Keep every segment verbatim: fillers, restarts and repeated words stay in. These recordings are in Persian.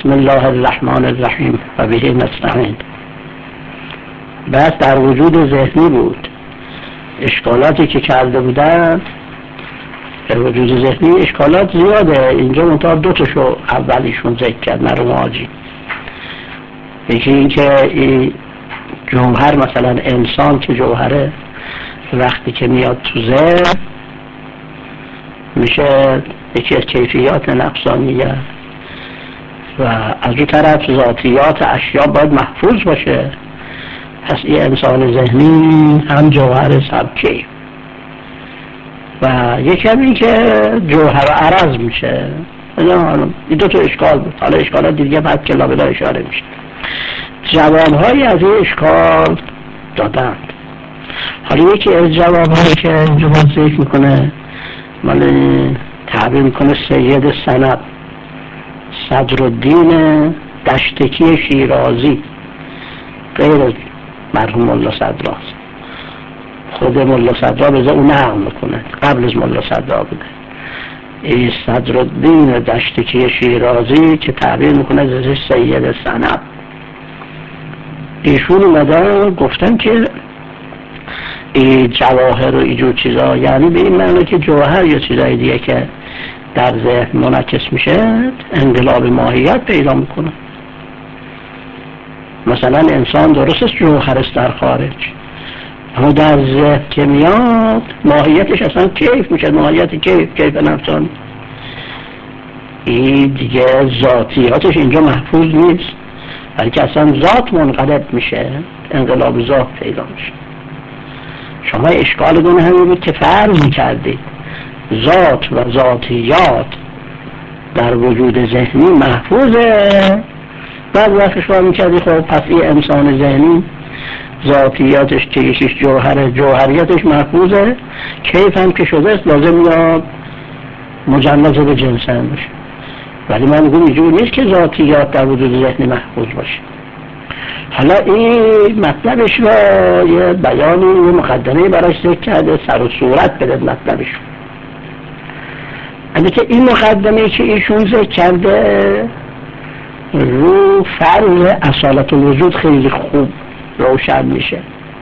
بسم الله الرحمن الرحیم و به نستعین. بس در وجود ذهنی بود. اشکالاتی که کرده بودن در وجود ذهنی اشکالات زیاده. اینجا منتها دو تاشو اولیشون ذکر کرد مرحوم حاجی. یکی این که این جوهر، مثلا انسان که جوهره وقتی که میاد تو ذهن میشه یکی از کیفیات نفسانیه و از اون طرف ذاتیات اشیا باید محفوظ باشه. پس این انسان ذهنی هم جوهر سبکی و یکی هم این که جوهر عرض میشه. این دو تا اشکال بود. حالا اشکالات دیگه بعد که لابلا اشاره میشه. جوابهایی از این اشکال دادند. حالا یکی از جوابهایی که اینجا باید ذکر میکنه مال تعبیر میکنه سید سند صدرالدین دشتکی شیرازی، غیر از مرحوم ملا صدراست. خود ملا صدرا بذار اون نقل میکنه، قبل از ملا صدرا بوده. این صدرالدین دشتکی شیرازی که تعبیر میکنه ازش سید سند، ایشون اومدن گفتن که این جواهر و اینجور چیزا، یعنی به این معنی که جوهر یا چیزای دیگه که در ذهن منعکس میشه انقلاب ماهیت پیدا میکنه. مثلا انسان درست است جوهر است در خارج، اما در ذهن که میاد ماهیتش اصلا کیف میشه، ماهیت کیف کیف نفسانی. این دیگه ذاتیاتش اینجا محفوظ نیست، بلکه اصلا ذات منقلب میشه، انقلاب ذات پیدا میشه. شما اشکال دون همین بود که فرض میکردید ذات و ذاتیات در وجود ذهنی محفوظه. بعد وقت شما میکردی خب پس این انسان ذهنی ذاتیاتش که یکیش جوهره، جوهریاتش محفوظه، کیف هم که شده است لازم میاد مجنز به جنسن بشه. ولی من میگم اینجور نیست که ذاتیات در وجود ذهنی محفوظ باشه. حالا این مطلبش را یه بیانی یه مقدمه براش ذکر کرده، سر و صورت بده مطلبش. البته این مقدمه که ایشون ذکر کرده رو فرض اصالت الوجود خیلی خوب روشن میشه.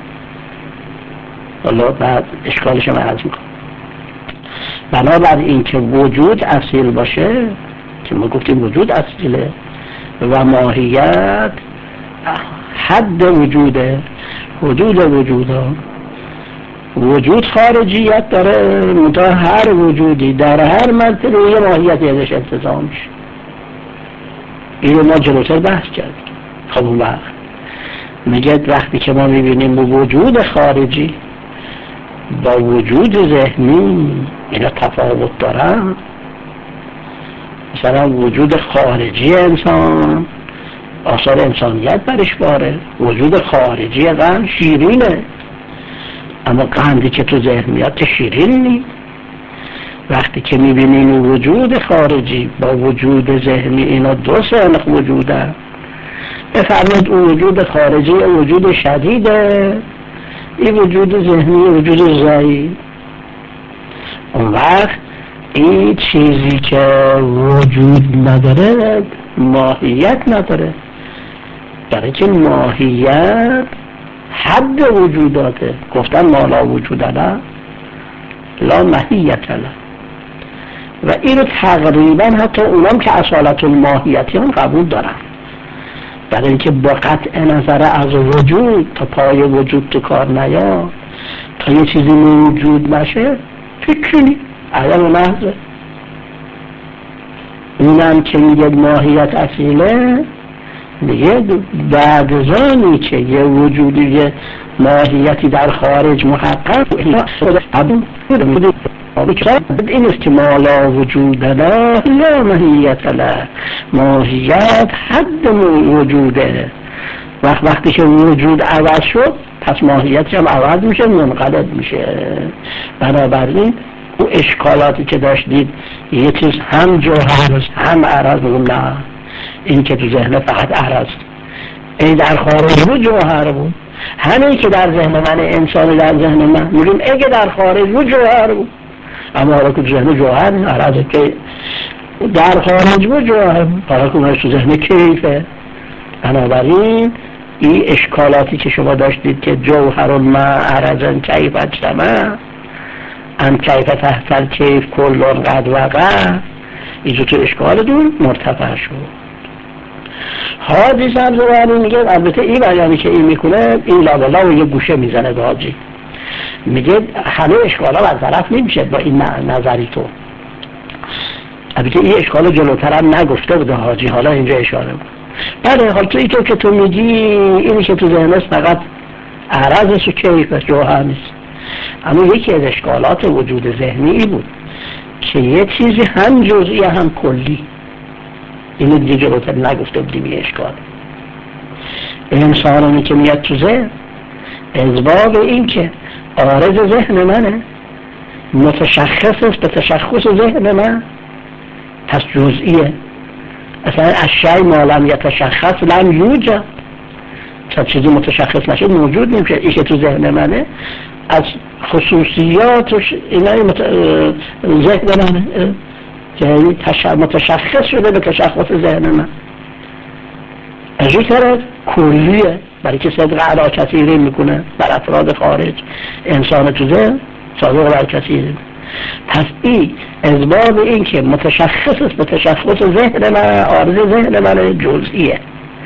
حالا بعد اشکالش هم عرض میکنم. بنابر این که وجود اصیل باشه، که ما گفتیم وجود اصیله و ماهیت حد وجوده، حدود وجوده، وجود خارجیت داره، منتها هر وجودی در هر مرتبه یه ماهیتی ازش انتزاع میشه. اینو ما جلوتر بحث کردیم. خب اون وقت میگه وقتی که ما میبینیم وجود خارجی با وجود ذهنی اینا تفاوت دارن، مثلا وجود خارجی انسان آثار انسانیت برش باره، وجود خارجی قند شیرینه، اما قندی که تو ذهن میاد که شیرین نیست. وقتی که میبینیم وجود خارجی با وجود ذهنی اینا دو سنخ وجوده، بفرمید اون وجود خارجی وجود شدیده، این وجود ذهنی وجود ضعیف. اون وقت این چیزی که وجود نداره ماهیت نداره، برای که ماهیت حد وجوداته. گفتن ما لا وجود له لا ماهیت له، و اینو تقریبا حتی اونام که اصالت الماهیتی هم قبول دارن، برای اینکه با قطع نظر از وجود تا پای وجود تو کار نیاد، تا یه چیزی موجود نشه فکری عدم محضه. اونم که میگه ماهیت اصیله، میگه بعد زانی که یه وجودی یه ماهیتی در خارج محقق این است که ما لا وجود له لا ماهیت له، ماهیت حد وجوده. وقت وقتی که وجود عوض شد پس ماهیت هم عوض میشه، منقلب میشه. بنابراین او اشکالاتی که داشتید یه چیز هم جوهر است هم عرض، نه، این که تو ذهن فقط عرض، این در خارج بود جوهر بود. همین که در ذهن من انسان در ذهن من میگیم اگه در خارج بود جوهر بود، اما حالا که ذهن جوهر عرضه که در خارج و جوهر فقط اونش تو ذهن کیفه. بنابراین این اشکالاتی که شما داشتید که جوهر ما عرضن کیف اجتمع ام کیف تحت کیف کلون قد وقع، اینجا تو اشکال دون مرتفع شد. حاجی سبزوانی میگه، البته این بیانی که این میکنه این لابلا و یه گوشه میزنه به حاجی، میگه همه اشکالا برطرف نمیشه با این نظری تو. البته این اشکال جلوتر هم نگفته بوده حاجی، حالا اینجا اشاره بود. بله حال تو ای تو که تو میگی اینی که تو ذهنست فقط عرضش و کیفش جوهر نیست. اما یکی از اشکالات وجود ذهنی ای بود که یه چیزی هم جزئی هم کلی، اینو دیگه جلوتر نگفته بودیم. یه اشکال انسانی که میاد تو ذهن اسباب این که عارض ذهن منه، متشخص است به تشخص ذهن من، پس جزئیه. اصلا اشیاء ما لم یتشخص لم یوجد، تا چیزی متشخص نشه موجود نمیشه. این که تو ذهن منه از خصوصیاتش اینای مت... ذهن منه، یعنی تش... متشخص شده به تشخص ذهن من. از این طرف کلیه، برای که صدق علا کثیره میکنه بر افراد خارج، انسان تو ذهن صادق بر کثیره. پس این اسباب این که متشخص است به تشخص ذهن من، عارض ذهن من جزئیه،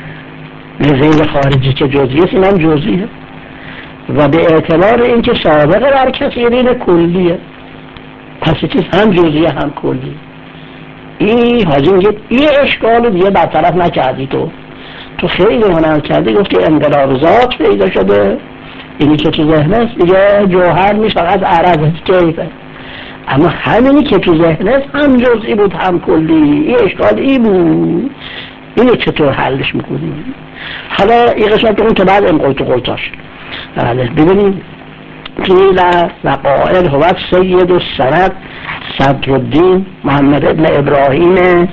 ذهن خارجی که جزئی است اینم جزئیه، و به اعتبار این که سابق بر کثیرین کلیه، پس چیز هم جزئیه هم کلیه. این حاجی میگه این اشکال دیگه برطرف نکردی تو تو خیلی هنر کردی، گفتی انقلاب ذات پیدا شده، اینی که تو ذهن است دیگه جوهر نیست، فقط عرض است، کیفه. اما همینی که تو ذهن است هم جزئی بود هم کلی. این اشکال ای بود، اینو چطور حلش میکنی؟ حالا این قسمت اون که بعد انقلت و قلتاش ببینیم. قیل و قائل هو سید السند صدرالدین محمد ابن ابراهیم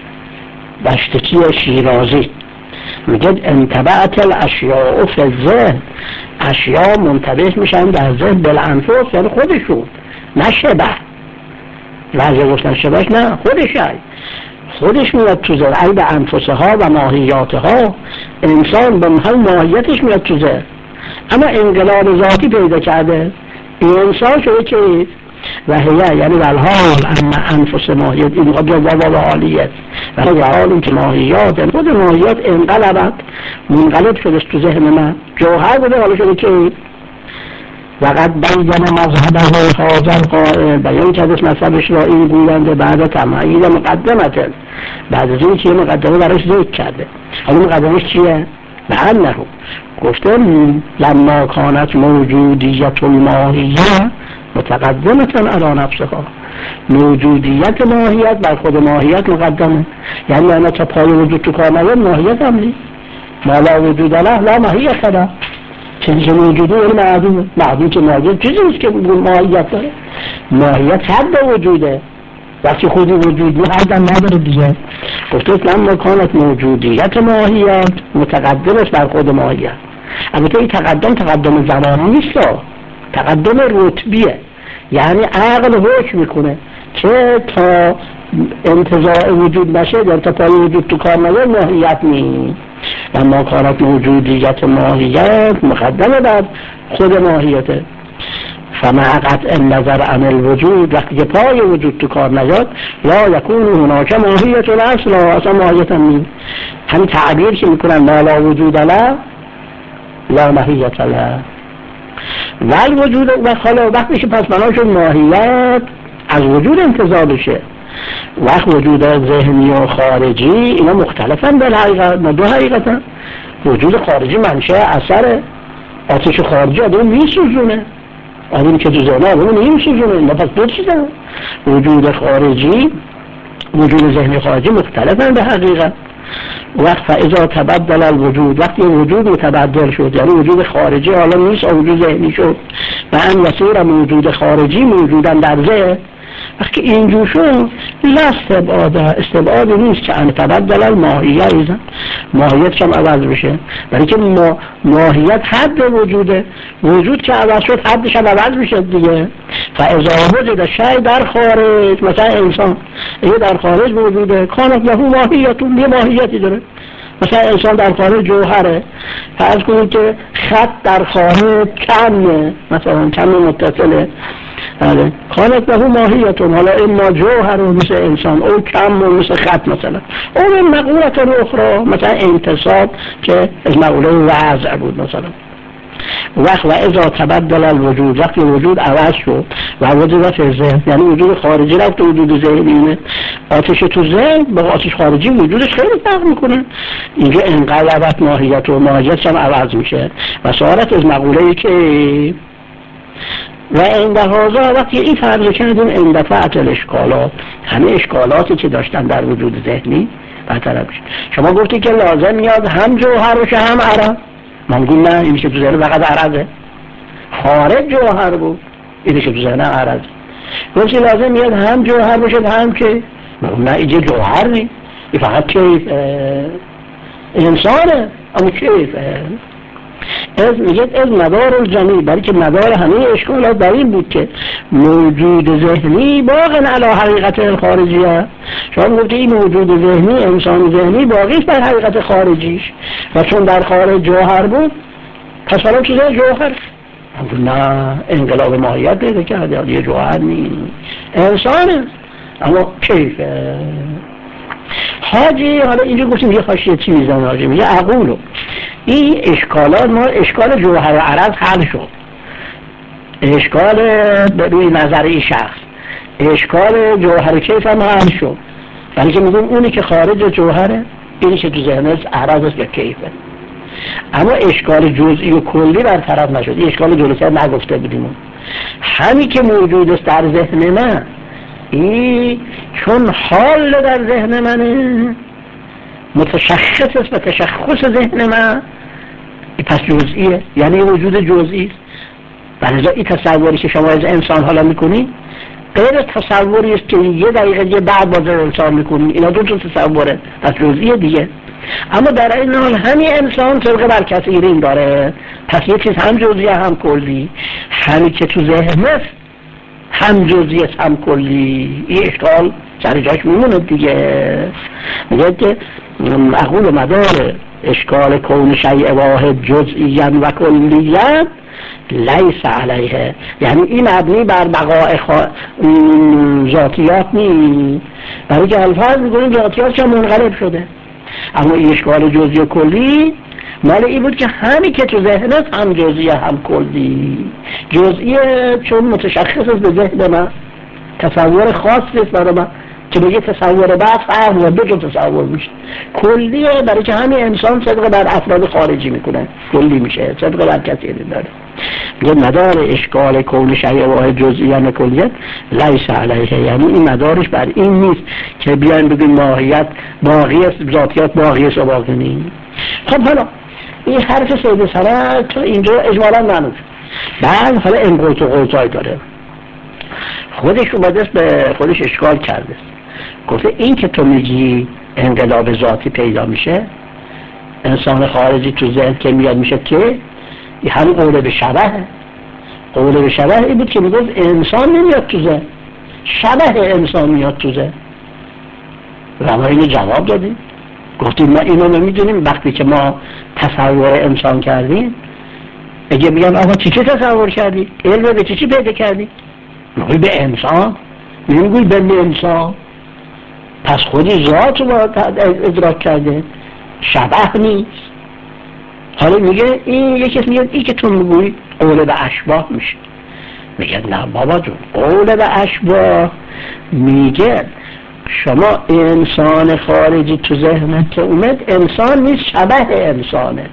بشتکی شیرازی میگه انتبعت الاشیاء فی الذهن، اشیاء منتبه میشن در ذهن بالانفس، یعنی خودشون، نه شبه. بعضی گفتن شبهش، نه خودش هست، خودش میاد تو ذهن، ای به انفسها و ماهیاتها، انسان به هم ماهیتش میاد تو ذهن. اما انقلاب ذاتی پیدا کرده، این انسان شده که و هیه، یعنی والحال اما انفس ماهیت این قدر و و حالیت و حال این که ماهیات خود ماهیات انقلبت، منقلب شده تو ذهن من، جوهر بوده حالا شده که وقت بیان مذهب هذا القائل، بیان کردش مذهبش را این گوینده بعد تمایید مقدمت، بعد از این که مقدمه براش ذکر کرده. حالا مقدمش چیه؟ به انه گفته لما کانت موجودیت الماهیه متقدمتن علی نفسها، موجودیت ماهیت بر خود ماهیت مقدمه، یعنی انا تا پای وجود تو کار نیاد ماهیت هم نیست. ما لا وجود له لا ماهیت له، چیزی که موجوده یعنی معدومه، معدوم که ماهیت چیزی نیست که ماهیت داره. ماهیت حد وجوده، وقتی خودی وجود نه حد نداره دیگه. گفته لما کانت موجودیت ماهیت متقدم است بر خود ماهیت. البته این تقدم تقدم زمانی نیست، تقدم رتبیه، یعنی عقل حکم میکنه که تا انتزاع وجود نشه، یا تا پای وجود تو کار نیاد ماهیت نیست. لما کانت موجودیت ماهیت مقدمه بر خود ماهیته. فمع قطع النظر عن الوجود، وقتی که پای وجود تو کار نیاد لا یکون هناک ماهیت الاصل، اصلا ماهیت هم نیست. همین تعبیر که میکنن ما لا وجود له لا ماهیت له ول وجود، و حالا وقتی که پس بناشون ماهیت از وجود انتزاع بشه، وقت وجود ذهنی و خارجی اینا مختلفن در حقیقت، ما دو حقیقتن. وجود خارجی منشأ اثره، آتش خارجی آدم میسوزونه، آدمی که تو ذهن آدم نمیسوزونه، اینا پس دو چیزن. وجود خارجی وجود ذهنی خارجی مختلفن به حقیقت. وقت فاذا تبدل الوجود، وقتی وجود متبدل شد، یعنی وجود خارجی حالا نیست، وجود ذهنی شد، و ان یصیر موجود خارجی موجودن در ذهن، وقتی اینجور شد لا استبعاده، استبعادی نیست که ان تبدل الماهیه ایزن، ماهیت که هم عوض بشه، برای که ما ماهیت حد وجوده، وجود که عوض شد حدش هم عوض میشه دیگه. فاذا وجد شیء در خارج، مثلا انسان اگه در خارج موجوده کانت له ماهیتون، یه ماهیتی داره، مثلا انسان در خارج جوهره، فرض کنید که خط در خارج کمه، مثلا کم متصله، کانت له ماهیتون، حالا اما جوهر مثل انسان او کم مثل خط مثلا، او مقولت اخرى مثلا انتصاب که از مقوله وضع بود مثلا. وقت و اذا تبدل الوجود، وقتی وجود عوض شد و وجود فی ذهن، یعنی وجود خارجی رفت و وجود ذهنی، آتش تو ذهن با آتش خارجی وجودش خیلی فرق میکنه. اینجا انقلبت ماهیت و ماهیت هم عوض میشه و صارت از مقوله‌ای که و اندهازا وقتی این فرض کردیم اندفعت الاشکالات، همه اشکالاتی که داشتن در وجود ذهنی برطرف میشه. شما گفتی که لازم میاد هم جوهر باشه هم عرض، ما میگیم نه، اینی که تو ذهن فقط عرضه، خارج جوهر بود، اینی که تو ذهن عرض. گفتی لازم میاد هم جوهر باشه هم که، نه اینجا جوهر نی، این فقط کیف انسانه، اما کیف از میگه از مدار الجمی، برای که مدار همه اشکالات در این بود که موجود ذهنی باقی علی حقیقت الخارجیه. شما گفتی این موجود ذهنی، انسان ذهنی باقی بر حقیقت خارجیش و چون در خارج جوهر بود پس حالا چیزه جوهر، نه انقلاب ماهیت پیدا کرده، یه جوهر نیست، انسانه اما کیفه. حاجی حالا اینجا گفتیم یه خاشیه چی میزنه حاجی، میگه عقولو این اشکالات، ما اشکال جوهر و عرض حل شد، اشکال به روی نظری شخص، اشکال جوهر کیف هم حل شد، برای که میگیم اونی که خارج جوهره اینی که تو ذهنش عرض است یا کیفه، اما اشکال جزئی و کلی برطرف نشد. این اشکال جلوسه نگفته بودیم، همین که موجود است در ذهن من، این چون حال در ذهن منه متشخص است و تشخص ذهن من پس جزئیه، یعنی وجود جزئی است. برای این تصوری که شما از انسان حالا میکنی غیر تصوری است که یه دقیقه یه بعد باز انسان میکنی، اینا دو تا تصوره، پس جزئیه دیگه. اما در این حال همین انسان طبق بر کثیرین داره، پس یه چیز هم جزئیه هم کلی، همین که تو ذهن است هم جزئیه هم کلی، این اشکال سر جاش میمونه دیگه. میگه که عقول و مدار اشکال کون شیء واحد جزئیاً و کلیاً لیس علیه، یعنی این مبنی بر بقاء خوا... ذاتیات نیست، برای که الفاظ میگونیم ذاتیات که منقلب شده، اما این اشکال جزئی و کلی مال این بود که همی که تو ذهنت هم جزئیه هم کلی. جزئیه چون متشخص است به ذهن من، تصور خاص است برای من که بگه تصور بعد فهم و دو تا تصور میشه. کلیه برای که همین انسان صدق بر افراد خارجی میکنه، کلی میشه صدق بر کسی داره. یه مدار اشکال کون شیء واحد جزئیاً و کلیاً لیس علیه، یعنی این مدارش بر این نیست که بیان بگیم ماهیت باقی است، ذاتیات باقی است و باقی نیست. خب حالا این حرف سید سرا تا اینجا اجمالاً معنوش، بعد حالا انقلط و قلطای داره، خودش اومده به خودش اشکال کرده، گفته این که تو میگی انقلاب ذاتی پیدا میشه، انسان خارجی تو ذهن که میاد میشه که همین قوله به شبه، قوله به شبه این بود که میگفت انسان نمیاد تو ذهن، شبه انسان میاد تو ذهن. و ما اینو جواب دادیم، گفتیم ما اینو نمیدونیم، وقتی که ما تصور انسان کردیم اگه میگن آقا چی چی تصور کردی؟ علم به چی چی پیدا کردی؟ نگوی به انسان، نمیگوی به انسان، پس خودی ذات رو ادراک کرده، شبه نیست. حالا میگه این یکی میگه این که تو میگوی قول به اشباه میشه، میگه نه بابا جون، قول به اشباه میگه شما انسان خارجی تو ذهنت که اومد انسان نیست، شبه انسانه.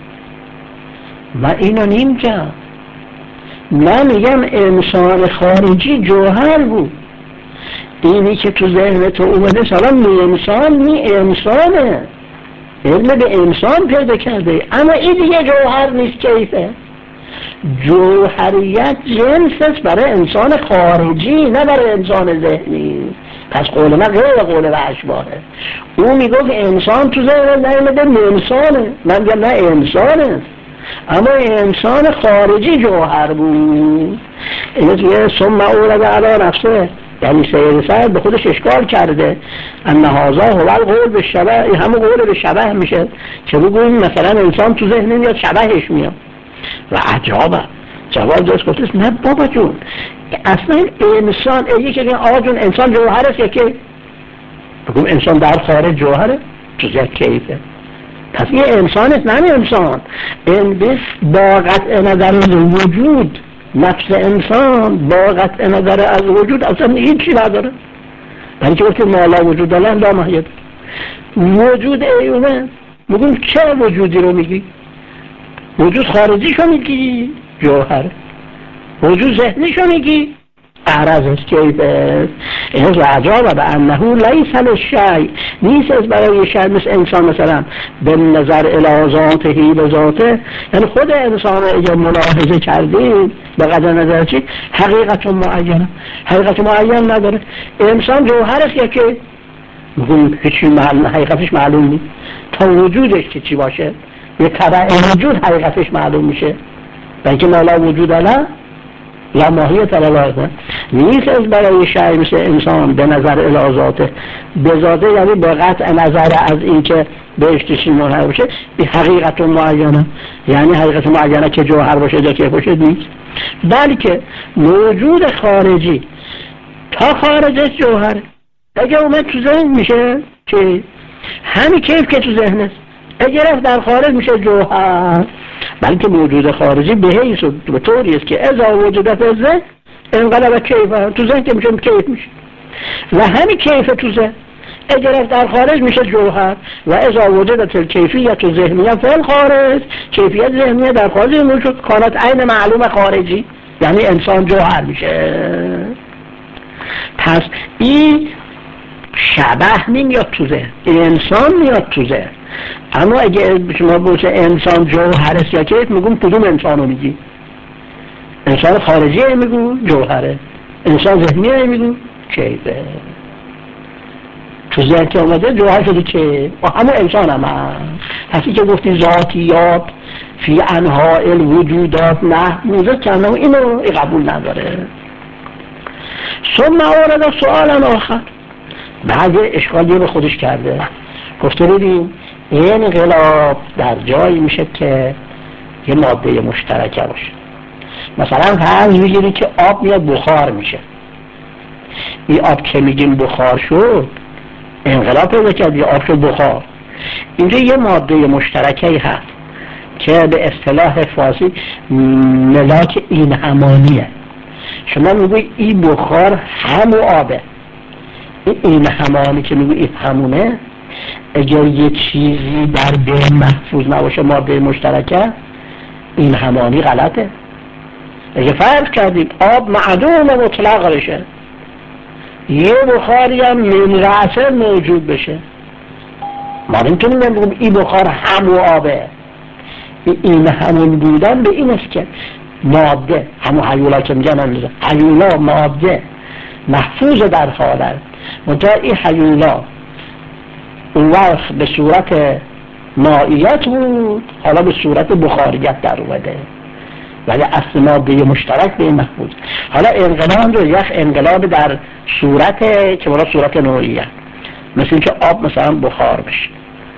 من اینو نمیگم، من میگم انسان خارجی جوهر بود، اینی که تو ذهن تو اومده سلام نی انسان نی انسانه، علم به انسان پیدا کرده، اما این دیگه جوهر نیست، کیفه. جوهریت جنس است برای انسان خارجی، نه برای انسان ذهنی. پس قول من غیر قول و اشباهه. او میگفت انسان تو ذهن نیامده، انسانه. من میگم نه، انسانه، اما انسان خارجی جوهر بود. اینه توی ثم اورد علی نفسه، یعنی سید سعد به خودش اشکال کرده ان هذا هو القول بالشبه، این همون قول به شبه میشه که بگوییم مثلا انسان تو ذهن میاد شبهش میاد. و عجابه جواب داشت گفتش نه بابا جون، اصلا انسان یکی که آقا جون انسان جوهر است، یکی بگویم انسان در خارج جوهره، تو ذهن کیفه. پس این انسان است، نه انسان. این بس با قطع نظر از وجود، نفس انسان با قطع نظر از وجود اصلا هیچی نداره، برای که وقتی مالا وجود دارن لا ماهیت وجود ایومه. میگون چه وجودی رو میگی؟ وجود خارجیشو میگی جوهر، وجود ذهنیشو میگی اعراض کیفه. این از عجابه به انه لیس للشیء، نیست از برای شیء مثل انسان مثلا به نظر الی ذاته به ذاته، یعنی خود انسان اگر ملاحظه کردیم به قدر نظر چی حقیقت معینه، حقیقت معین نداره. انسان جوهر است یا که میگویم هیچی معلوم، حقیقتش معلوم نیست تا وجودش که چی باشه، یه طبع وجود حقیقتش معلوم میشه، بلکه مالا وجود اله لا ماهیت الا نیست از برای شیء مثل انسان به نظر الی ذاته به ذاته، یعنی به قطع نظر از این که بهشتشی منحر باشه این حقیقت معینه، یعنی حقیقت معینه که جوهر باشه یا که باشه نیست، بلکه موجود خارجی تا خارجش جوهر اگه اومد تو ذهن میشه که همین کیف که تو ذهن است، اگر در خارج میشه جوهر. بلکه موجود خارجی به حیث و به طوری است که اذا وجودت ذهن انقلب کیف، تو ذهن که میشه کیف میشه، و همین کیف تو ذهن اگر در خارج میشه جوهر. و اذا وجودت الکیفیت و ذهنیت فی الخارج، کیفیت ذهنیه در خارج موجود کانت عین معلوم خارجی، یعنی انسان جوهر میشه. پس این شبه نمیاد تو ذهن، انسان میاد تو ذهن. اما اگه شما بوشه انسان جوهر است یا کیف، میگم کدوم انسانو میگی؟ انسان خارجیه میگو جوهره، انسان ذهنیه میگو کیفه. تو ذهن که اومده جوهر شده که و همه انسان هم هست. پسی که گفتی ذاتیات فی انواع الوجودات محموزه کنه و اینو قبول نداره. ثم آورد سؤالا آخر، بعد اشکالی به خودش کرده، گفته ببین این انقلاب در جایی میشه که یه ماده مشترکه باشه. مثلا فرض میگیری که آب میاد بخار میشه، این آب که میگیم بخار شد انقلاب پیدا کرد، یه آب شد بخار. اینجا یه ماده مشترکه هست که به اصطلاح فارسی ملاک این همانیه. شما میگوی این بخار همون آبه، این این همانی که میگوی این همونه، اگر یه چیزی در بین محفوظ نباشه ماده مشترکه، این همانی غلطه. اگه فرض کردیم آب معدوم مطلق بشه، یه بخاری هم من رأسه موجود بشه، ما نمیتونیم بگیم این بخار همون آبه. این همون بودن به این است که ماده، همون حیولا که میگن هم حیولا ماده محفوظ در حالت، منتها این حیولا اون وقت به صورت مائیت بود، حالا به صورت بخاریت در اومده، ولی اصل ماده مشترک به این محفوظ. حالا انقلاب رو یک انقلاب در صورت که برای صورت نوعیت، مثل اینکه آب مثلا بخار بشه،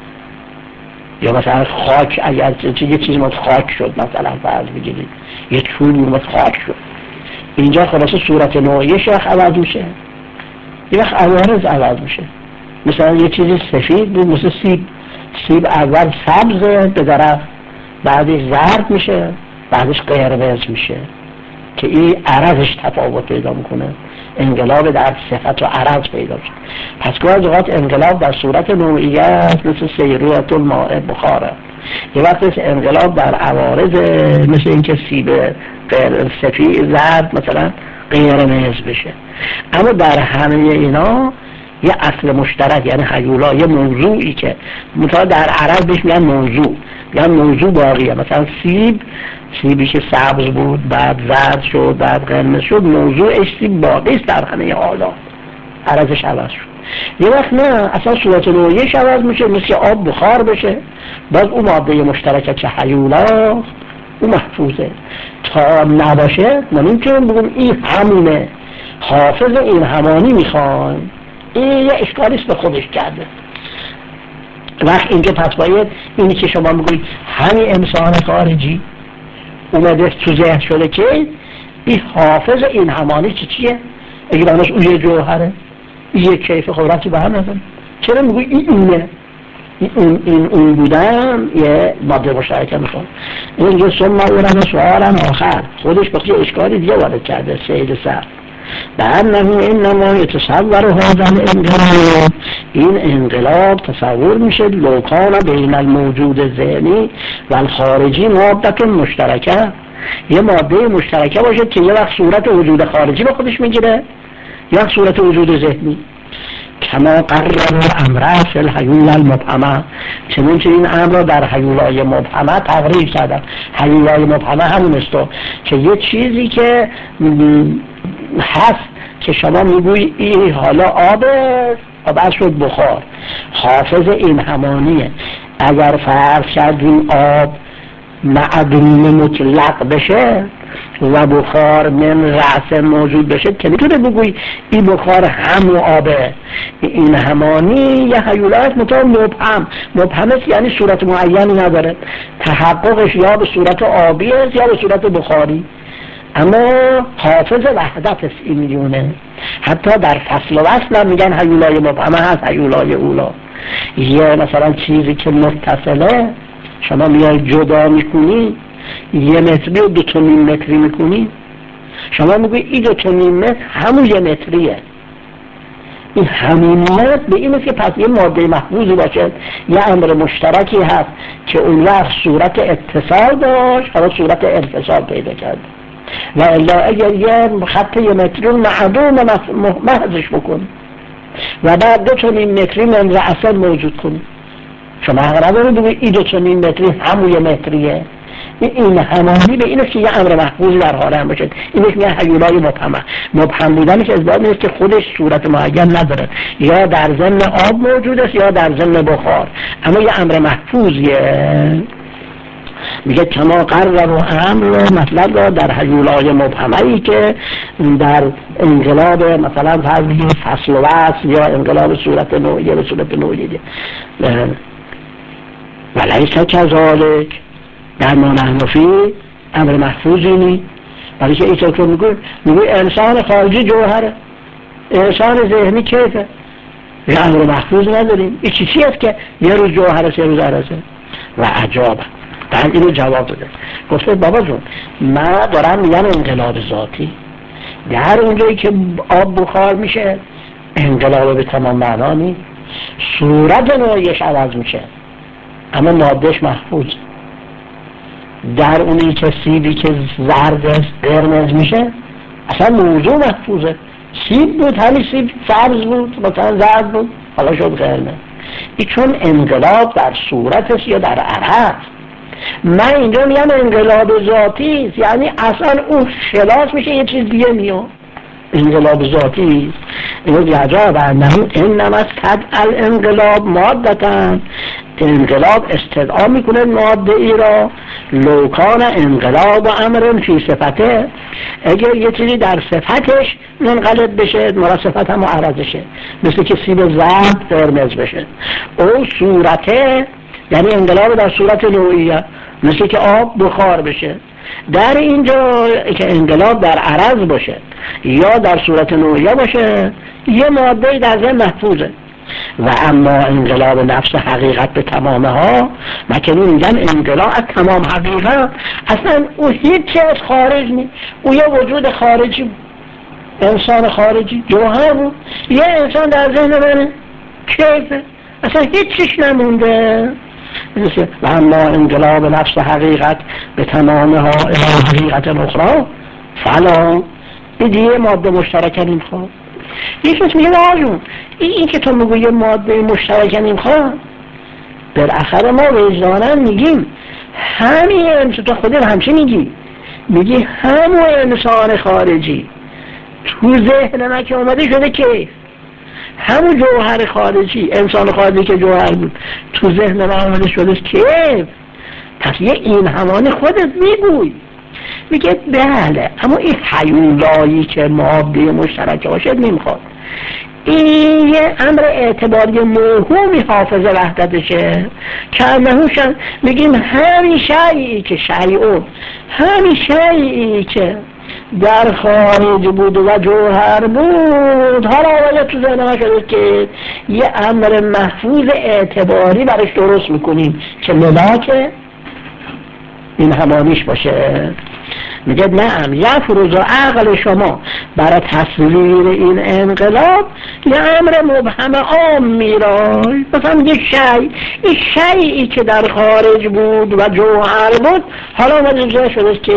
یا مثلا خاک اگر یه چیزی مثل خاک شد، مثلا فرض بگیرید یه چوبی مثل خاک شد، اینجا خلاصه صورت نوعیه شخص عوض میشه، یه وقت عوارض عوض میشه. مثلا یه چیزی سفید بود مثل سیب، سیب اول سبزه به طرف، بعدش زرد میشه، بعدش قرمز میشه که این عرضش تفاوت پیدا میکنه، انقلاب در صفت و عرض پیدا میشه. پس گاهی اوقات انقلاب در صورت نوعیت مثل سیریت الماء بخاره، یه وقت مثل انقلاب در عوارض مثل اینکه سیب سفید زرد مثلا قرمز بشه. اما در همه اینا یه اصل مشترک، یعنی هیولا، یه موضوعی که مثلا در عرب بهش میگن موضوع، میگن موضوع باقیه. مثلا سیب، سیبی که سبز بود بعد زرد شد بعد قرمز شد، موضوعش سیب باقی است در همه حالا، عرضش عوض شد. یه وقت نه، اصلا صورت نوعیش عوض میشه، مثل آب بخار بشه، باز اون ماده مشترکه که هیولا اون محفوظه. تا نباشه ما نمیتونیم بگیم این همونه. حافظ این همانی میخوایم، این یه اشکالیست به خودش کرده. وقت اینکه پس باید اینی که شما میگوید همین انسان خارجی اومده تو ذهن شده که این حافظ این همانی چی چیه؟ اگه بانش اون یه جوهره، این یه کیف خورتی به هم نزن، چرا میگوی این اینه؟ این این اون بودن یه ماده مشترکه میخواد. این یه سم مورد سوالن آخر خودش بخی اشکالی دیگه وارد کرده. سید سر بأنه انما يتصور هذا الانقلاب، این انقلاب تصور میشه لو کان بین الموجود ذهنی و الخارجی مادة مشترکه، یه ماده مشترکه باشه که یه وقت صورت وجود خارجی به خودش میگیره یا صورت وجود ذهنی. کما قرر امره فی الهیولا المبهمه، چنین که این امر در هیولای مبهمه تقریر کردن. هیولای مبهمه همون است که یه چیزی که هست که شما میگوی این حالا آب آب شد بخار، حافظ این همانیه. اگر فرض کردیم آب معدوم مطلق بشه و بخار من رأس موجود بشه که میتونه بگوی این بخار هم و آبه. این همانی یه هیولایت مطابق مبهم، مبهم است یعنی صورت معینی نداره، تحققش یا به صورت آبی است یا به صورت بخاری. اما حافظ وحدت است این میونه. حتی در فصل و وصل هم میگن هیولای مبهمه هست، هیولای اولا. یه مثلا چیزی که متصله شما میای جدا میکنی، یه متری و دو تا نیم متری میکنی، شما میگوی این دو تا نیم متر همون یه متریه. این همینیت به این است که پس یه ماده محفوظی باشه، یه امر مشترکی هست که اون وقت صورت اتصال داشت حالا صورت انفصال پیدا کرد. و الا اگر یه خط یه متری معدوم محضش بکن و بعد دو تا نیم متری من رأسا موجود کنی، شما اقرار رو بگوید این دو تا نیم متری همون یه متریه. این همانی به این است که یه امر محفوظی در حال هم باشه. اینش میگه هیولای مبهمه. مبهم بودنش از باب نیست که خودش صورت معین نداره، یا در ضمن آب موجود است یا در ضمن بخار، اما یه امر محفوظیه. میگه کما قرر و امر مطلب را در هیولای مبهمه ای که در انقلاب مثلا فرض فصل و وصل یا انقلاب صورت نوعیه به صورت نوعیه ولیس کذالک در نانحنفی امر محفوظی نی. ولی که ایسا که میگوی میگوی انسان خارجی جوهره، انسان ذهنی کیفه، یه امر محفوظ نداریم. این چیزی است که یه روز جوهره سه روز عرضه و عجابه. بعد اینو جواب داده، گفته بابا جون من دارم میگم انقلاب ذاتی، در اونجایی که آب بخار میشه انقلاب به تمام معنا نیست، صورت نوعیش عوض میشه اما مادهش محفوظ. در اونی که سیبی که زرد قرمز میشه اصلا موضوع محفوظه. سیب بود، همین سیب سبز بود مثلا زرد بود حالا شد قرمز. این چون انقلاب در صورتش یا در عرض. من اینجا میگم انقلاب ذاتی است، یعنی اصلا اون خلاص میشه یه چیز دیگه میاد. انقلاب ذاتی اینو یجاب انه انما استدعا الانقلاب مادتن، انقلاب استدعا میکنه ماده ای را لوکان انقلاب و امر فی صفته، اگر یه چیزی در صفتش منقلب بشه مرا صفت هم عرضشه، مثل که سیب زرد قرمز بشه، او صورته یعنی انقلاب در صورت نوعیه، مثل که آب بخار بشه. در اینجا که انقلاب در عرض باشه یا در صورت نوعیه باشه یه ماده در ذهن محفوظه. و اما انقلاب نفس حقیقت به تمامه ها مکنی میگن انقلاب از تمام حقیقت، اصلا او هیچ از خارج نیست، او یه وجود خارجی بود، انسان خارجی جوهر بود، یه انسان در ذهن منه کیفه، اصلا هیچیش نمونده. و اما انقلاب نفس حقیقت به تمامه ها الى حقیقت اخرى فلا، این دیگه ماده مشترکه نمیخواد، یکیش میگه آجون این, این که تو میگوی یه ماده مشترک نمیخواد، بالاخره ما وجدانا میگیم همین انسان، تو خودت همچه میگی میگی همون انسان خارجی تو ذهن من که اومده شده که همون جوهر خارجی، انسان خارجی که جوهر بود تو ذهن من اومده شده که پس یه این همانی خودت میگوی. میگه بله، اما این حیولایی که ماده مشترک باشه نمیخواد. این یه امر اعتباری موهومی حافظ وحدتشه که انهوشن میگیم همین شیئی که شیعون، همین شیئی که در خارج بود و جوهر بود، حالا آیا تو ذهن ما شده که یه امر محفوظ اعتباری برش درست میکنیم که ملاک این همانیش باشه. میگه نعم یفرض عقل شما برای تصویر این انقلاب یه امر مبهم عام میرای، مثلا یه شیء، این شیئی که در خارج بود و جوهر بود حالا مجزه شده که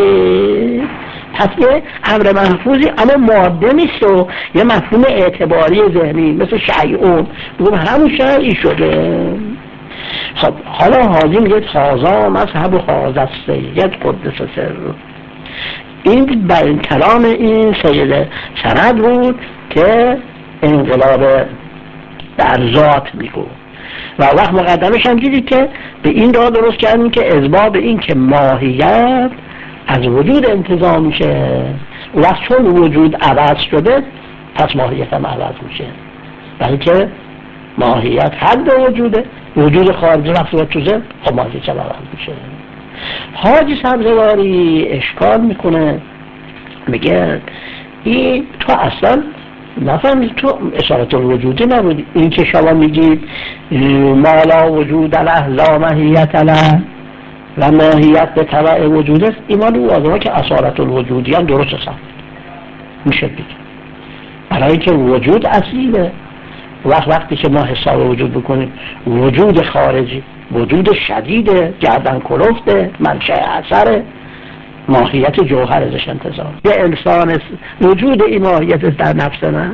پس یه امر محفوظی اما ماده نیست و یه مفهوم اعتباری ذهنی مثل شیعون بگم همون شیئی شده. خب حالا حاجی میگه تازا مذهب و خازه سید قدس سر، این بر این کلام این سید سند بود که انقلاب در ذات میگو و وقت مقدمش هم دیدید که به این راه درست کردیم که اثبات این که ماهیت از وجود انتزاع میشه و چون وجود عوض شده پس ماهیت هم عوض میشه، بلکه ماهیت حد وجوده، وجود خارجی وقتی و توزه خب ماهیت هم عوض میشه. حاجی سبزواری اشکال میکنه، میگه این تو اصلا نفهمید، تو اشارت الوجودی نبودی. این که شما میگید ما لا وجود له لا ماهیت له و ماهیت به تبع وجود است، ایمان او آدمه که اصالت الوجودی هم درست است میشه بید، برای که وجود اصیله. وقت وقتی که ما حساب وجود بکنیم وجود خارجی وجود شدید گردن کلفته، منشأ اثر ماهیت جوهر ازش انتظار. یه انسان وجود این ماهیت در نفس من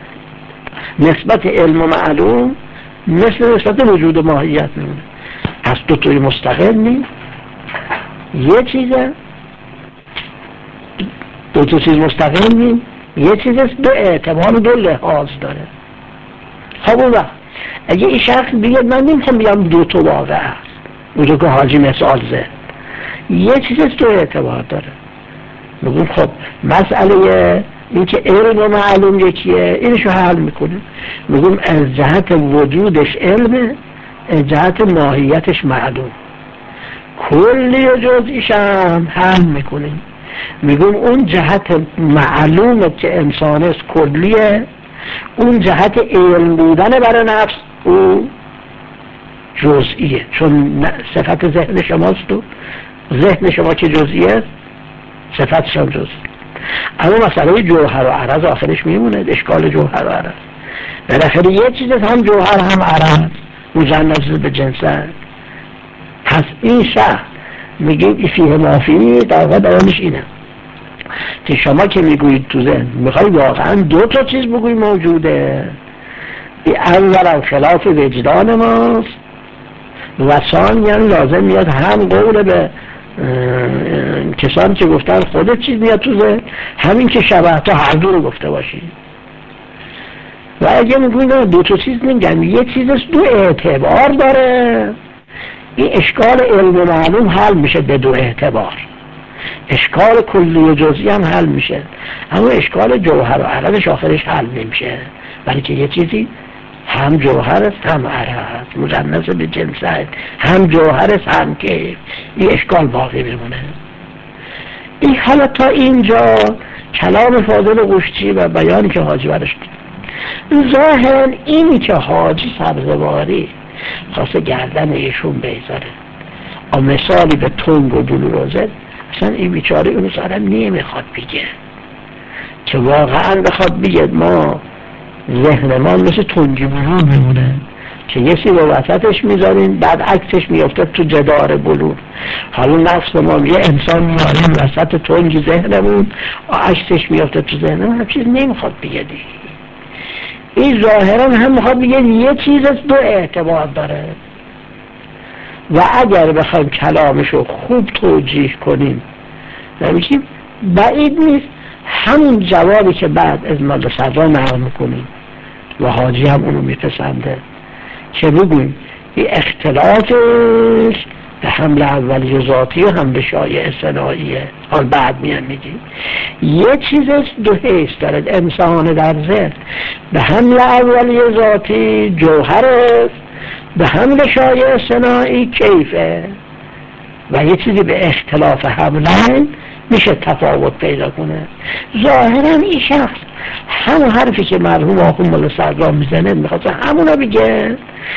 نسبت علم و معلوم مثل نسبت وجود ماهیت میمونه، پس دو توی مستقل نیست، یه چیزه دو تا چیز مستقل نیست، یه چیزه دو اعتبار دو لحاظ داره. خب اون وقت اگه این شخص بگه من نمیخوام بیام دو تا واقع هست، اونجا که حاجی مثال زد یه چیز تو اعتبار داره، بگیم خب مسئله این که علم و معلوم یکیه اینشو حل میکنیم، بگیم از جهت وجودش علمه، از جهت ماهیتش معلوم، کلی و جزئیش هم حل میکنیم، میگم اون جهت معلومه که انسان است کلیه، اون جهت علم بودن برای نفس او جزئیه، چون صفت ذهن شماست و ذهن شما که جزئیه صفتش هم جزئی. اما مسئله جوهر و عرض آخرش میمونه، اشکال جوهر و عرض بالاخره یه چیز هم جوهر هم عرض مجنس به جنسه. پس این شخص میگیم ای فیه مافی در واقع بیانش اینه که شما که میگویید تو ذهن میخوای واقعا دو تا چیز بگویی موجوده، این اول خلاف وجدان ماست و ثانیاً لازم میاد هم قول به کسانی که گفتن خودت چیز میاد تو ذهن، همین که شبه تا هر دو رو گفته باشی. و اگه میگویید دو تا چیز نمیگن یه چیزش دو اعتبار داره، این اشکال علم و معلوم حل میشه به دو اعتبار، اشکال کلی و جزئی هم حل میشه، اما اشکال جوهر و عرضش آخرش حل نمیشه، بلکه یه چیزی هم جوهر است هم عرض مجنس به جنس است، هم جوهر است هم که این اشکال باقی بمونه. این حالا تا اینجا کلام فاضل قشتی و بیانی که حاجی برش ظاهر اینی که حاجی سبزواری خواسته گردن ایشون بیزاره و مثالی به تنگ و بلوروزه، اصلا این بیچاره اون سارا نمیخواد بگه که واقعا بخواد بگه ما ذهن ما مثل تنگی بلور میمونه که یه سی به وسطش میذاریم بعد عکسش میافته تو جدار بلور. حالا نفس ما یه انسان میاریم وسط تنگی ذهنمون و عکسش میافته تو ذهنمون، هم چیز نمیخواد بگه دیگه. این ظاهرا هم میخواد بگه یه چیز دو اعتبار داره و اگر بخوایم کلامشو خوب توجیه کنیم نمیشیم بعید نیست همون جوابی که بعد از مولا صدرا نقل میکنیم و حاجی هم اونو میپسنده که بگویم این اختلافش به حمل اولی ذاتی و حمل شایع صناعیه. حال بعد میان میگیم یه چیزش دو حیث دارد انسان در ذهن به حمل اولی ذاتی جوهر است، به حمل شایع صناعی کیفه و یه چیزی به اختلاف حملن میشه تفاوت پیدا کنه. ظاهرا این شخص همون حرفی که مرحوم آخوند مولا صدرا میزنه میخواست همونو بگه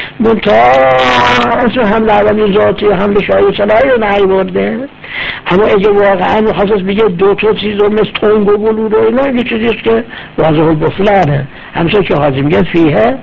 منتاز حمل اولی ذاتی و حمل شایع صناعی رو نهیورده، اما اگه واقعا میخواست بگه دو تا چیز رو مثل تنگ و بلور و اینا یه چیزیست که واضح و بفلانه همسا که حاضر میگه فیه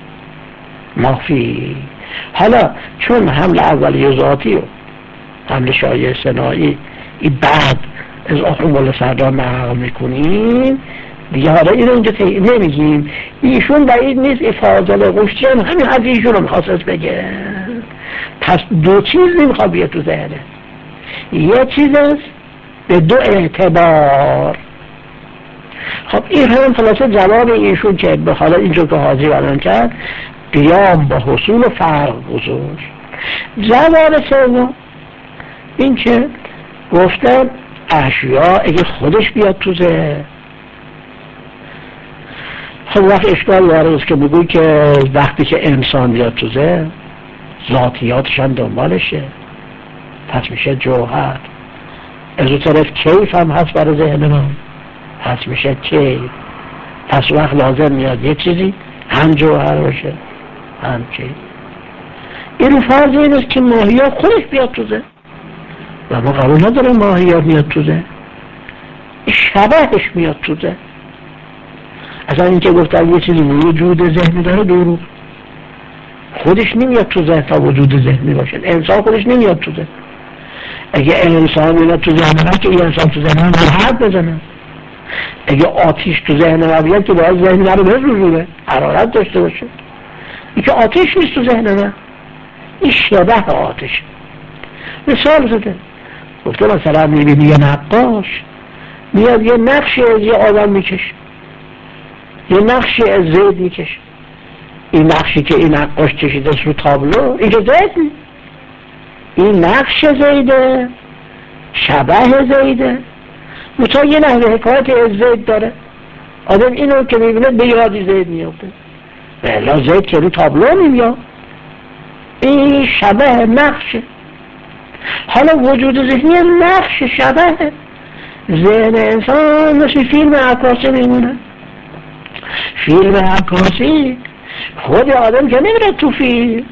مخفی. حالا چون حمل اولی ذاتی و حمل شایع صناعی این بعد از آخوند مولا صدرا نقل میکنیم دیگه، حالا اینو اینجا نمیگیم. ایشون بعید نیست ای فاضل قشتی هم همین از ایشون رو میخواست بگه. پس دو چیز نمیخواد بیاد تو ذهنه، یه چیز است به دو اعتبار. خب این هم خلاصه جواب ایشون که به حالا اینجا که حاضی بیان کرد قیام با حصول فرق بزرگ. جواب سوم این که گفتم اشیا اگه خودش بیاد تو ذهن، خب وقت اشکال وارد که بگوی که وقتی که انسان بیاد تو ذهن ذاتیاتش هم دنبالشه پس میشه جوهر. از اون طرف کیف هم هست برای ذهن ما پس میشه کیف. پس وقت لازم میاد یه چیزی هم جوهر باشه هم کیف. این فرض این است که ماهیات خودش بیاد تو ذهن و ما قبول نداره ماهیات میاد تو ذهن، شبهش میاد تو ذهن. اصلا این که گفتم یه چیزی وجود ذهنی داره دروغ، خودش نمیاد تو ذهن تا وجود ذهنی باشه. انسان خودش نمیاد تو ذهن. اگه انسان میاد تو ذهن ما که این انسان تو ذهن ما حرف بزنه، اگه آتیش تو ذهن ما بیاد که باید ذهن ما رو بزرگونه حرارت داشته باشه. این که آتیش نیست تو ذهن ما، این شبه آتش. مثال زده گفته مثلا میبینی یه نقاش میاد یه نقشی از یه آدم میکشه، یه نقشی از زید میکشه، این نقشی که این نقاش کشیده رو تابلو اینجا زید نیست، این نقش زیده شبه زیده مطمئن یه نحوه حکایت از زید داره. آدم اینو که میبینه به یادی زید میافته بلا زید که رو تابلو نمیاد، این شبه نقشه. حالا وجود ذهنی نقش شبه ذهن انسان مثل فیلم عکاسی میمونه. فیلم عکاسی خود آدم که نمیره تو فیلم،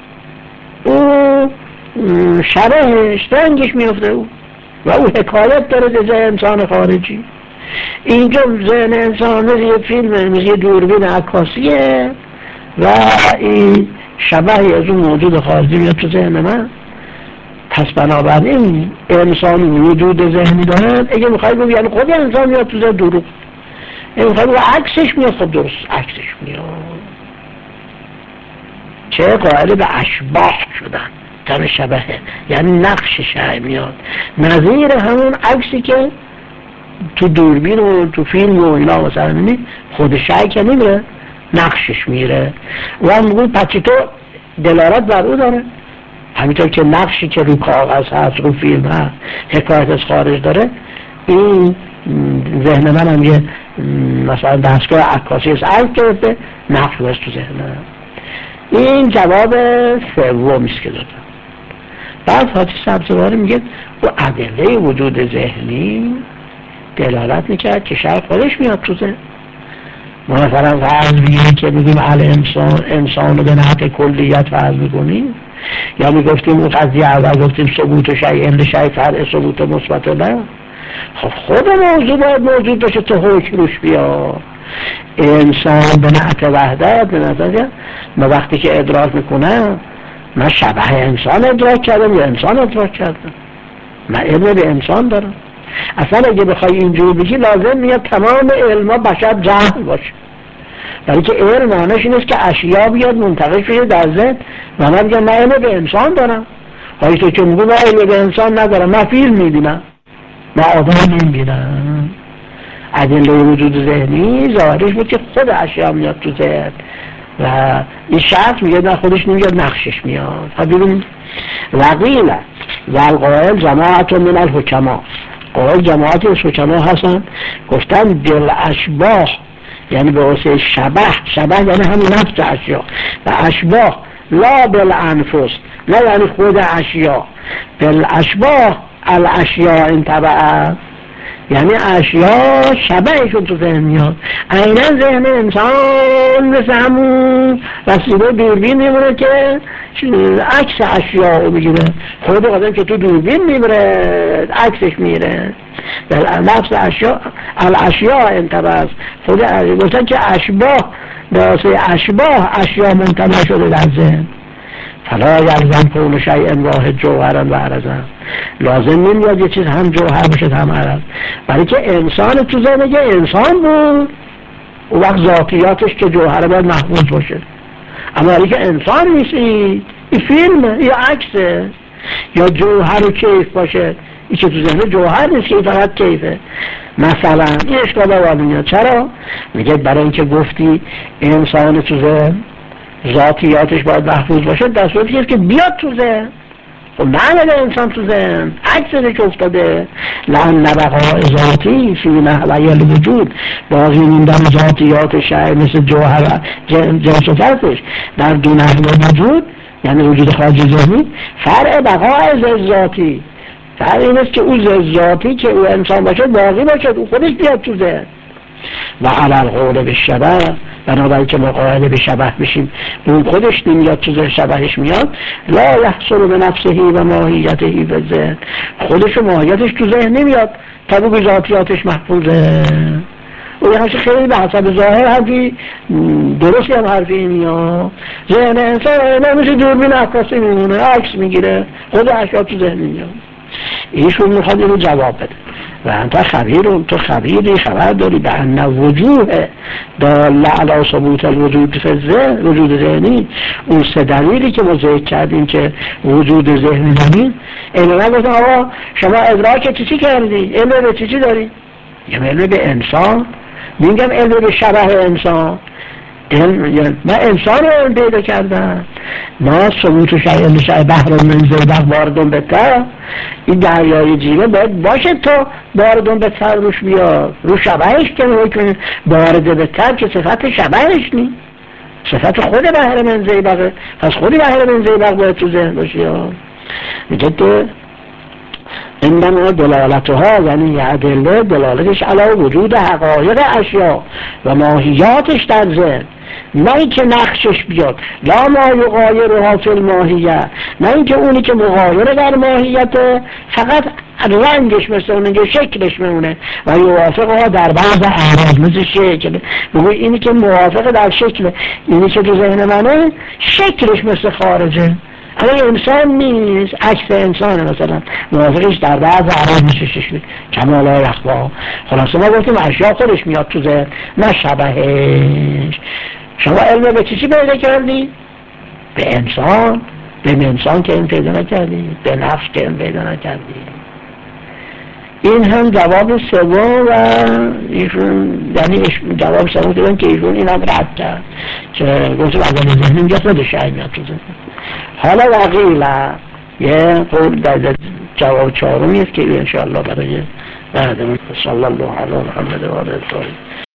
او شبهش رنگش میفته او و او حکایت داره به ذهن انسان خارجی. اینجا ذهن انسان مثل یه فیلم مثل یه دوربین عکاسیه و این شبهی از اون موجود خارجی میاد تو ذهن من. پس بنابراین انسان وجود ذهنی داره. اگه میخوای بگی یعنی خود انسان میاد تو ذهن دروغ، اگه میخوای بگی عکسش میاد خب درست عکسش میاد. چه قائل به اشباح شدن تن شبهه یعنی نقش شبه میاد نظیر همون عکسی که تو دوربین و تو فیلم و اینا مثلا میبینی خود شبه که نمیره نقشش میره و هم میگوی پچی تو دلالت بر او داره. همینطور که نقشی که رو کاغذ هست رو فیلم هست حکایت از خارج داره، این ذهن من هم یه مثلا دستگاه عکاسی از عکس گرفته نقش هست تو ذهن من. این جواب سومیست که دادم. بعد حاجی سبزواری میگه و ادله وجود ذهنی دلالت میکرد که شاید خودش میاد تو ذهن. ما مثلا فرض میگیم که بگیم ال انسان انسان رو به نحت کلیت فرض میکنیم، یا میگفتیم اون قضیه اول گفتیم ثبوت شیء اند شیء فرع ثبوت مثبت نه. خب خود موضوع باید موجود باشه تو حکم روش بیا. انسان به نحت وحدت به نظر ما وقتی که ادراک میکنم من شبه انسان ادراک کردم یا انسان ادراک کردم، من علم به انسان دارم. اصلا اگه بخوای اینجوری بگی لازم میاد تمام علما بشر جهل باشه برای که علم معنیش این است که اشیا بیاد منتقل شده در ذهن و من بگم من علم به انسان دارم. هایی تو که میگو من علم به انسان ندارم، من فیلم میبینم، من آدم میبینم. ادله وجود ذهنی ظاهرش بود که خود اشیا میاد تو ذهن و این شخص میگه نه خودش نمیاد نقشش میاد. ها ببینید وقیل و القائل جماعت من الحکما، قائل جماعتی از حکما هستن گفتن دل اشباه یعنی به واسه شبه، شبه یعنی همین نفس اشیا و اشباه لا بالانفس نه یعنی خود اشیا، بالاشباه الاشیا انتبعت یعنی اشیا شبهشون تو ذهن میاد. عیناً ذهن انسان مثل همون وسیله دوربین میمونه که عکس اشیا رو میگیره، خود قدم که تو دوربین میبره عکسش میره. نفس اشیا الاشیا انتبه خود گفتن که اشباه باسه اشباه اشیا منتبه شده در ذهن. فلا یلزم کون شیء واحد جوهرا و عرضا، لازم نمیاد یه چیز هم جوهر باشه هم عرض، برای که انسان تو ذهن که انسان بود اون وقت ذاتیاتش که جوهر باید محفوظ باشه. اما برای که انسان نیستی این فیلمه یا عکسه یا جوهر و کیف باشه، این که تو ذهن جوهر نیست که فقط کیفه. مثلا این اشکال آوازی میاد. چرا؟ میگه برای اینکه گفتی انسان تو ذهن ذاتیاتش باید محفوظ باشه، در صورتی که بیاد تو ذهن. خب نمیده انسان تو ذهن عکسش که افتاده لعن نبقای ذاتی فی نحوی الوجود، باقی موندن ذاتیات شیء مثل جوهر جنس و فرقش در دو نحوه وجود یعنی وجود خارج ذهنی فرع بقای ذاتی، فرع این است که او ذاتی که او انسان باشه باقی باشه، او خودش بیاد تو ذهن. و علی القول به شبه، بنابراین که مقایله به شبه بشیم اون خودش نمیاد تو ذهن شبهش میاد. لا یحصل به نفسه و ماهیته به ذهن، خودش و ماهیتش تو ذهن نمیاد تا بگو ذاتیاتش محفوظه. او یعنی خیلی به حسب ظاهر حرفی درستی هم حرفی میاد. ذهن انسان نمیشه دوربین عکاسی میمونه عکس میگیره خود اشیا تو ذهن میاد. ایشون میخواد اینو جواب بده و انت خبیرون، تو خبیری خبر داری به ان وجوه دال علی ثبوت الوجود فی الذهن، وجود ذهنی اون سه دلیلی که ما ذکر کردیم که وجود ذهنی داریم. اینو نگفتم آقا شما ادراک چی چی کردی؟ علم به چی چی داری؟ یه علم به انسان، میگم علم به شبه انسان. من انسان رو علم پیدا کردم، ما ثبوت شیء نشأ بحر من زیبق باردون بتر، این دریای جیره باید باشه تا باردون بتر روش بیاد، رو شبهش که میکنه بارده بتر که صفت شبهش نی، صفت خود بحر من زیبقه، پس خودی بحر من زیبق باید تو ذهن باشی. میگه که انما دلالتها یعنی ادله دلالتش علی وجود حقایق اشیا و ماهیاتش در ذهن، نه اینکه نقشش بیاد، لا ما یغایرها فی الماهیه، نه اینکه اونی که مغایر در ماهیت فقط رنگش مثل اونه، شکلش میمونه و یوافقها در بعض اعراض مثل شکل. بگوی اینی که موافق در شکل، اینی که تو ذهن منه شکلش مثل خارجه اما انسان نیست، عکس انسانه مثلا موافقش در بعض اعراض میشه شکلی کما لا یخفی. خلاصه ما گفتیم اشیا خودش میاد تو ذهن نه شبهش. شما علم به چی چی پیدا کردی؟ به انسان، به انسان که این پیدا نکردی، به نفس که این پیدا نکردی. این هم جواب سوم و ایشون یعنی جواب سوم دیدن که ایشون این هم رد کرد که گفتم اول ذهنی میگه خود شاید میاد تو ذهن. حالا وقیله یه قول در جواب چهارمی است که انشاءالله برای بعد صلی الله علی محمد و آله الطاهرین.